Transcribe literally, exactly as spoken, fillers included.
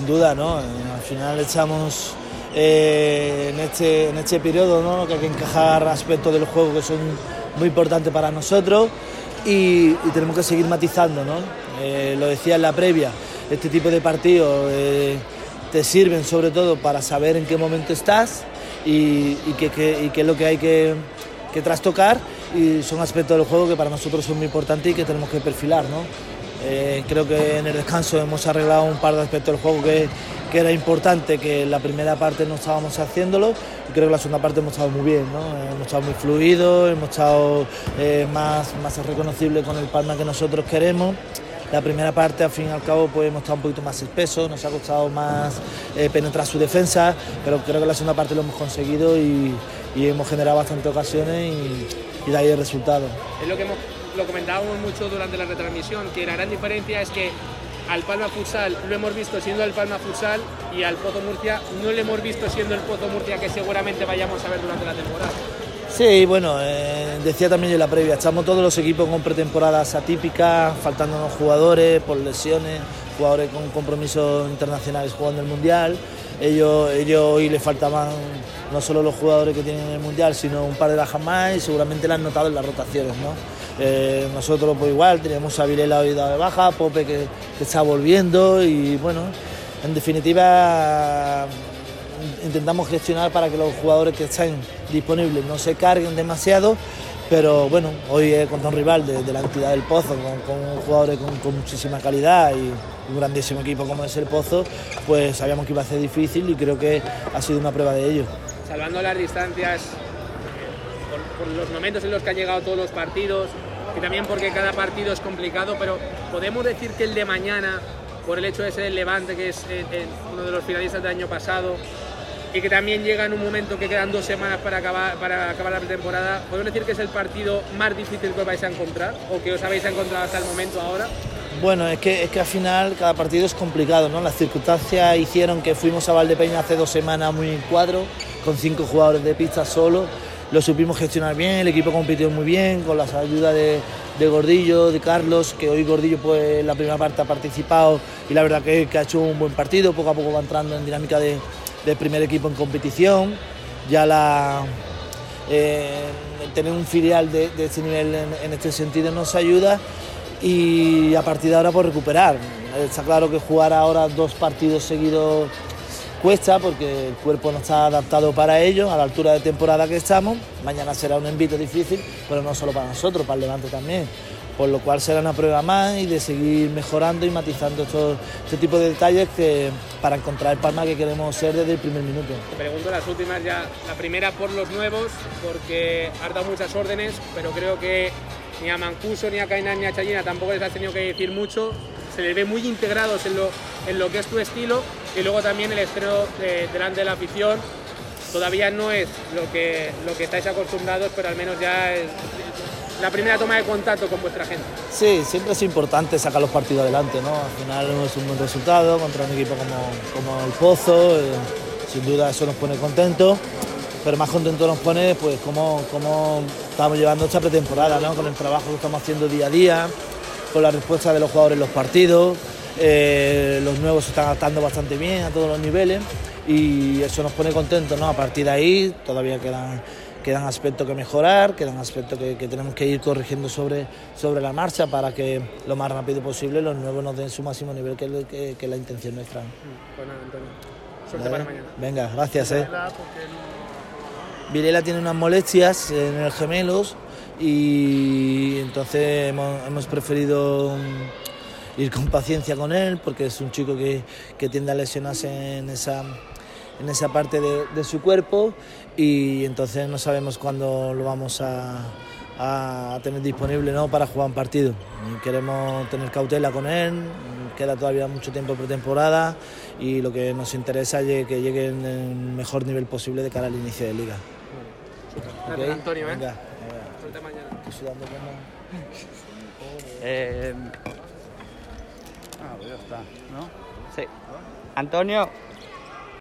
sin duda, ¿no? Eh, al final echamos eh, en, este, en este periodo, ¿no?, que hay que encajar aspectos del juego que son muy importantes para nosotros y, y tenemos que seguir matizando, ¿no? Eh, lo decía en la previa, este tipo de partidos eh, te sirven sobre todo para saber en qué momento estás y, y qué que, que es lo que hay que, que trastocar, y son aspectos del juego que para nosotros son muy importantes y que tenemos que perfilar, ¿no? Eh, creo que en el descanso hemos arreglado un par de aspectos del juego que, que era importante, que en la primera parte no estábamos haciéndolo, y creo que en la segunda parte hemos estado muy bien, ¿no? Eh, hemos estado muy fluidos, hemos estado eh, más, más reconocibles con el Palma que nosotros queremos. La primera parte, al fin y al cabo, pues hemos estado un poquito más espesos, nos ha costado más eh, penetrar su defensa, pero creo que en la segunda parte lo hemos conseguido y, y hemos generado bastantes ocasiones y, y de ahí el resultado. Es lo que hemos, lo comentábamos mucho durante la retransmisión, que la gran diferencia es que al Palma Futsal lo hemos visto siendo el Palma Futsal y al Pozo Murcia no lo hemos visto siendo el Pozo Murcia que seguramente vayamos a ver durante la temporada. Sí, bueno, eh, decía también yo en la previa, estamos todos los equipos con pretemporadas atípicas, faltándonos jugadores por lesiones, jugadores con compromisos internacionales jugando el Mundial. Ellos, ellos hoy les faltaban no solo los jugadores que tienen en el Mundial, sino un par de bajas más, y seguramente lo han notado en las rotaciones, ¿no? Eh, nosotros pues igual, teníamos a Vilela hoy dado de baja, Pope que, que está volviendo y bueno, en definitiva intentamos gestionar para que los jugadores que estén disponibles no se carguen demasiado, pero bueno, hoy es contra un rival de, de la entidad del Pozo, con, con jugadores con, con muchísima calidad y un grandísimo equipo como es el Pozo, pues sabíamos que iba a ser difícil y creo que ha sido una prueba de ello. Salvando las distancias, por, por los momentos en los que han llegado todos los partidos y también porque cada partido es complicado, pero podemos decir que el de mañana, por el hecho de ser el Levante, que es eh, eh, uno de los finalistas del año pasado, y que también llega en un momento que quedan dos semanas para acabar, para acabar la pretemporada, ¿podemos decir que es el partido más difícil que os vais a encontrar o que os habéis encontrado hasta el momento ahora? Bueno, es que, es que al final cada partido es complicado, ¿no? Las circunstancias hicieron que fuimos a Valdepeña hace dos semanas muy en cuadro, con cinco jugadores de pista solo, lo supimos gestionar bien, el equipo compitió muy bien, con las ayudas de, de Gordillo, de Carlos, que hoy Gordillo pues en la primera parte ha participado y la verdad que, que ha hecho un buen partido, poco a poco va entrando en dinámica de del primer equipo en competición. Ya la eh, tener un filial de, de este nivel en, en este sentido nos ayuda, y a partir de ahora por recuperar. Está claro que jugar ahora dos partidos seguidos cuesta porque el cuerpo no está adaptado para ello a la altura de temporada que estamos. Mañana será un envite difícil, pero no solo para nosotros, para el Levante también, por lo cual será una prueba más y de seguir mejorando y matizando estos, este tipo de detalles que, para encontrar el Palma que queremos ser desde el primer minuto. Te pregunto las últimas ya, la primera por los nuevos, porque has dado muchas órdenes, pero creo que ni a Mancuso, ni a Kainan, ni a Chayina tampoco les has tenido que decir mucho, se les ve muy integrados en lo, en lo que es tu estilo, y luego también el estreno de, delante de la afición, todavía no es lo que, lo que estáis acostumbrados, pero al menos ya es la primera toma de contacto con vuestra gente. Sí, siempre es importante sacar los partidos adelante, ¿no? Al final es un buen resultado contra un equipo como, como el Pozo, eh, sin duda eso nos pone contentos, pero más contentos nos pone pues cómo, cómo estamos llevando esta pretemporada, ¿no? Con el trabajo que estamos haciendo día a día, con la respuesta de los jugadores en los partidos, eh, los nuevos se están adaptando bastante bien a todos los niveles y eso nos pone contentos, ¿no? A partir de ahí todavía quedan Quedan aspectos que mejorar, quedan aspectos que, que tenemos que ir corrigiendo sobre, sobre la marcha para que lo más rápido posible los nuevos nos den su máximo nivel, que es que, que la intención nuestra. Pues nada, Antonio. Suerte para mañana. Venga, gracias. Eh. Vilela tiene unas molestias en el gemelos y entonces hemos, hemos preferido ir con paciencia con él porque es un chico que, que tiende a lesionarse en esa... en esa parte de, de su cuerpo y entonces no sabemos cuándo lo vamos a, a tener disponible, ¿no? Para jugar un partido. Y queremos tener cautela con él, queda todavía mucho tiempo pretemporada y lo que nos interesa es que llegue en el mejor nivel posible de cara al inicio de liga. Gracias, ¿okay? Antonio, ¿eh? Venga. Suerte mañana. Estoy sudando como... eh... Ah, pues ya está, ¿no? Sí. Antonio.